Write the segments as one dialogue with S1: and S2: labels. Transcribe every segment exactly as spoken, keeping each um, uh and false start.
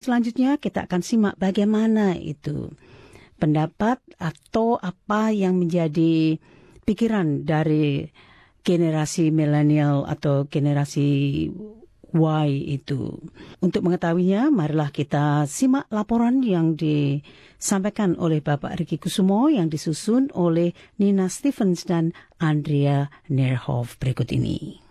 S1: Selanjutnya kita akan simak bagaimana itu pendapat atau apa yang menjadi pikiran dari generasi milenial atau generasi Y itu. Untuk mengetahuinya, marilah kita simak laporan yang disampaikan oleh Bapak Riki Kusumo yang disusun oleh Nina Stevens dan Andrea Nerhoff berikut ini.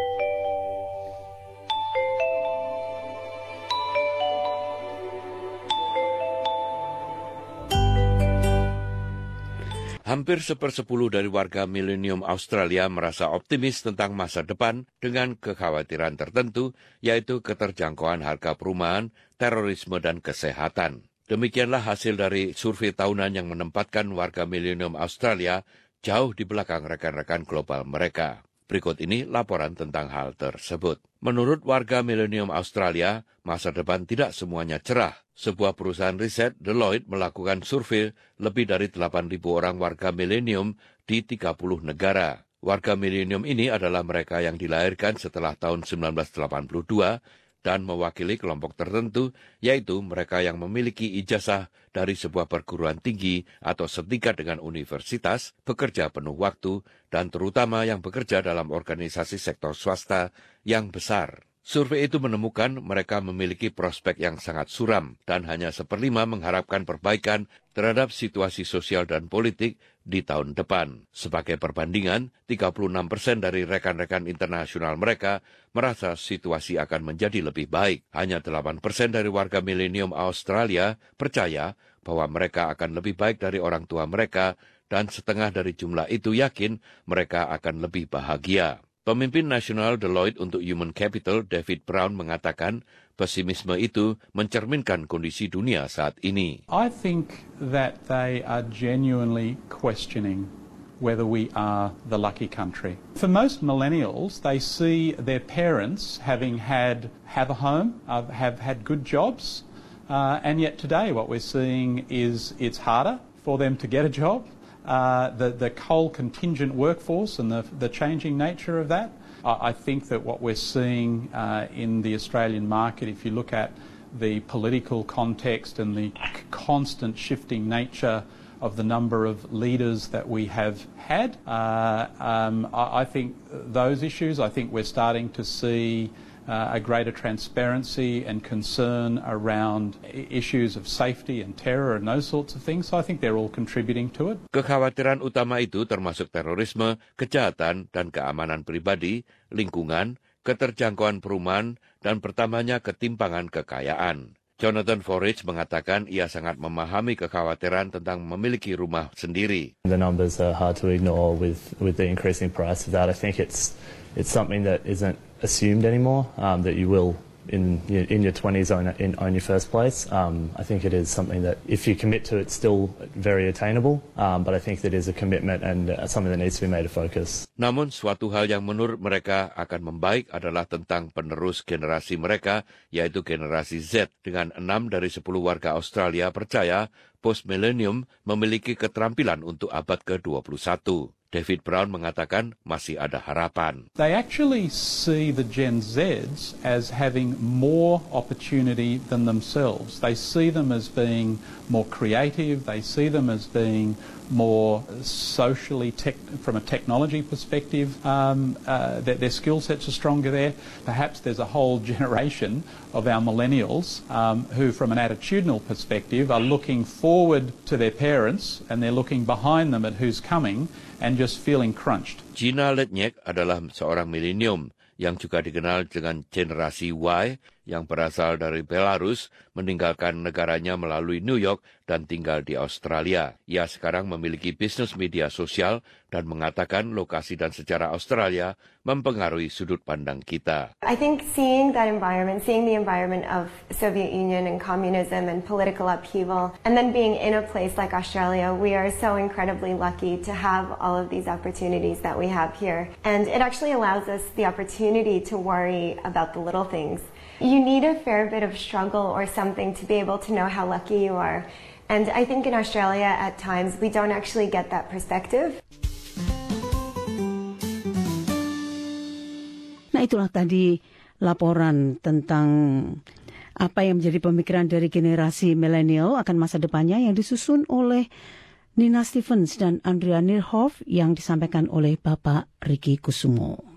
S2: Hampir sepersepuluh dari warga milenium Australia merasa optimis tentang masa depan dengan kekhawatiran tertentu, yaitu keterjangkauan harga perumahan, terorisme, dan kesehatan. Demikianlah hasil dari survei tahunan yang menempatkan warga milenium Australia jauh di belakang rekan-rekan global mereka. Berikut ini laporan tentang hal tersebut. Menurut warga milenium Australia, masa depan tidak semuanya cerah. Sebuah perusahaan riset Deloitte melakukan survei lebih dari delapan ribu orang warga milenium di tiga puluh negara. Warga milenium ini adalah mereka yang dilahirkan setelah tahun sembilan belas delapan puluh dua dan mewakili kelompok tertentu, yaitu mereka yang memiliki ijazah dari sebuah perguruan tinggi atau setingkat dengan universitas, bekerja penuh waktu, dan terutama yang bekerja dalam organisasi sektor swasta yang besar. Survei itu menemukan mereka memiliki prospek yang sangat suram dan hanya seperlima mengharapkan perbaikan terhadap situasi sosial dan politik di tahun depan. Sebagai perbandingan, tiga puluh enam persen dari rekan-rekan internasional mereka merasa situasi akan menjadi lebih baik. Hanya delapan persen dari warga milenium Australia percaya bahwa mereka akan lebih baik dari orang tua mereka dan setengah dari jumlah itu yakin mereka akan lebih bahagia. Pemimpin nasional Deloitte untuk Human Capital, David Brown, mengatakan pesimisme itu mencerminkan kondisi dunia saat ini.
S3: I think that they are genuinely questioning whether we are the lucky country. For most millennials, they see their parents having had have a home, uh, have had good jobs, uh, and yet today what we're seeing is it's harder for them to get a job. Uh, the, the coal contingent workforce and the, the changing nature of that. I, I think that what we're seeing uh, in the Australian market, if you look at the political context and the c- constant shifting nature of the number of leaders that we have had, uh, um, I, I think those issues, I think we're starting to see Uh, a greater transparency and concern around issues of safety and terror and those sorts of things. So I think they're all contributing to it.
S2: Kekhawatiran utama itu termasuk terorisme, kejahatan, dan keamanan pribadi, lingkungan, keterjangkauan perumahan, dan pertamanya ketimpangan kekayaan. Jonathan Forage mengatakan ia sangat memahami kekhawatiran tentang memiliki rumah sendiri.
S4: The numbers are hard to ignore with, with the increasing price of that. I think it's it's something that isn't assumed anymore, um, that you will in in your twenties own, in, own your first place. Um, I think it is something that if you commit to, it's still very attainable, um, but I think that is a commitment and uh, something that needs to be made a focus.
S2: Namun suatu hal yang menurut mereka akan membaik adalah tentang penerus generasi mereka, yaitu generasi Z. Dengan enam dari sepuluh warga Australia percaya post-millennium memiliki keterampilan untuk abad ke dua puluh satu. David Brown mengatakan masih ada harapan.
S3: They actually see the Gen Zs as having more opportunity than themselves. They see them as being more creative. They see them as being more socially, tech, from a technology perspective, um, uh, that their skill sets are stronger there. Perhaps there's a whole generation of our millennials um, who, from an attitudinal perspective, are looking forward to their parents and they're looking behind them at who's coming and just feeling crunched.
S2: Gina Letniak adalah seorang milenium yang juga dikenal dengan generasi Y yang berasal dari Belarus, meninggalkan negaranya melalui New York dan tinggal di Australia. Ia sekarang memiliki bisnis media sosial dan mengatakan lokasi dan sejarah Australia mempengaruhi sudut pandang kita.
S5: I think seeing that environment, seeing the environment of Soviet Union and communism and political upheaval, and then being in a place like Australia, we are so incredibly lucky to have all of these opportunities that we have here. And it actually allows us the opportunity to worry about the little things. You need a fair bit of struggle or something to be able to know how lucky you are. And I think in Australia at times we don't actually get that perspective.
S1: Nah, itulah tadi laporan tentang Apa yang menjadi pemikiran dari generasi milenial akan masa depannya yang disusun oleh Nina Stevens dan Andrea Nierhoff yang disampaikan oleh Bapak Riki Kusumo.